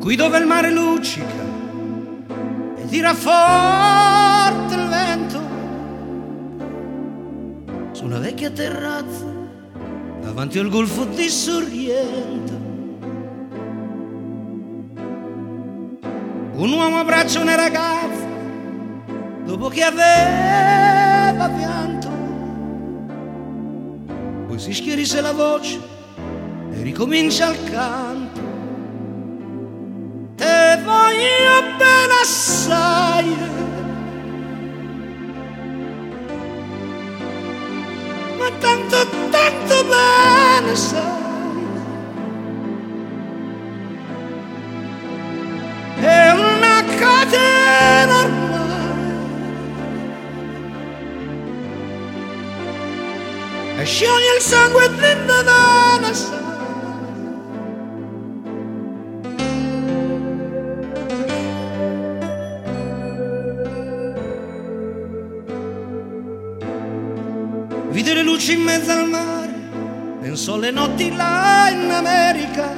qui dove il mare luccica e tira forte il vento, su una vecchia terrazza davanti al golfo di Sorrento, un uomo abbraccia una ragazza dopo che aveva pianto, poi si schierisse la voce e ricomincia il canto. Te voglio bene assai, ma tanto, tanto bene sai, è una catena ormai, e scioglie il sangue dentro da una sai. Vide le luci in mezzo al mare, pensò alle notti là in America,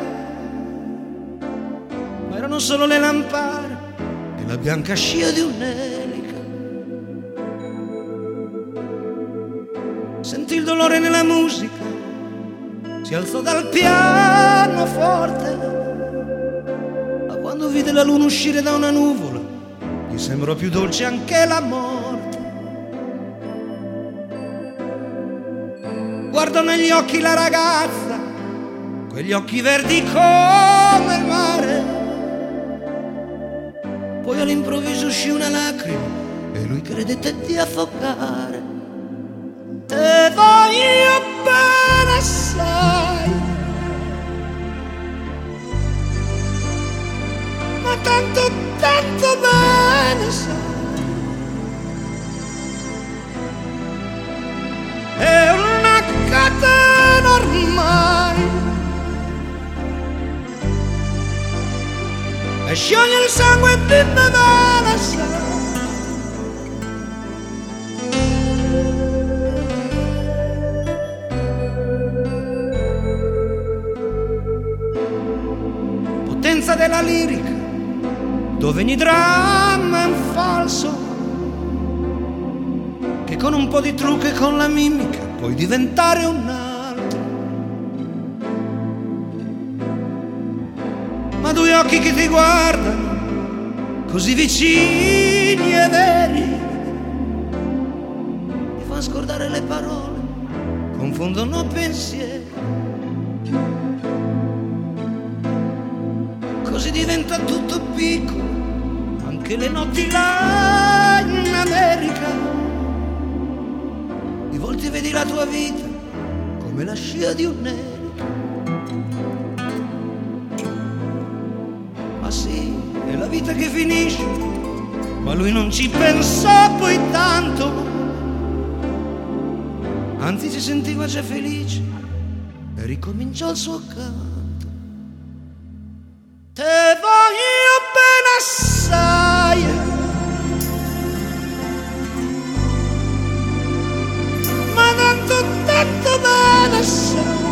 ma erano solo le lampare e la bianca scia di un'elica. Sentì il dolore nella musica, si alzò dal pianoforte, ma quando vide la luna uscire da una nuvola, gli sembrò più dolce anche la morte. Guardò negli occhi la ragazza, quegli occhi verdi come il mare, poi all'improvviso uscì una lacrima e lui credette di affogare. Te voglio bene assai, ma tanto, tanto bene sai, è una catena ormai, e scioglie il sangue di Nevada sai. Potenza della lirica, dove ogni dramma è un falso, che con un po' di trucco e con la mimica puoi diventare un altro. Ma due occhi che ti guardano, così vicini e veri, ti fanno scordare le parole, confondono pensieri. Così diventa tutto piccolo, anche le notti là in America. Di volte vedi la tua vita come la scia di un'elica. Ma sì, è la vita che finisce, ma lui non ci pensò poi tanto, anzi si sentiva già felice e ricominciò il suo canto. Te voglio bene assai, ma tanto, tanto bene sai,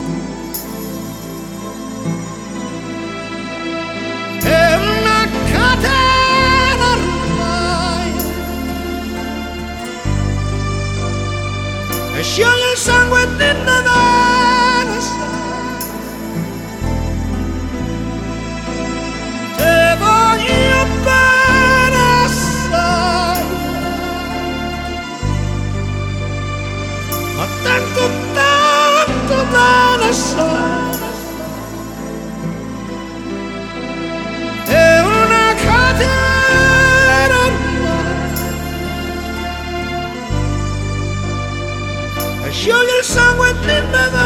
è una catena ormai, e scioglie il sangue di Nevada sai. Te voglio bene assai, ma tanto, tanto bene sai, è una catena ormai, e scioglie il sangue di Nevada.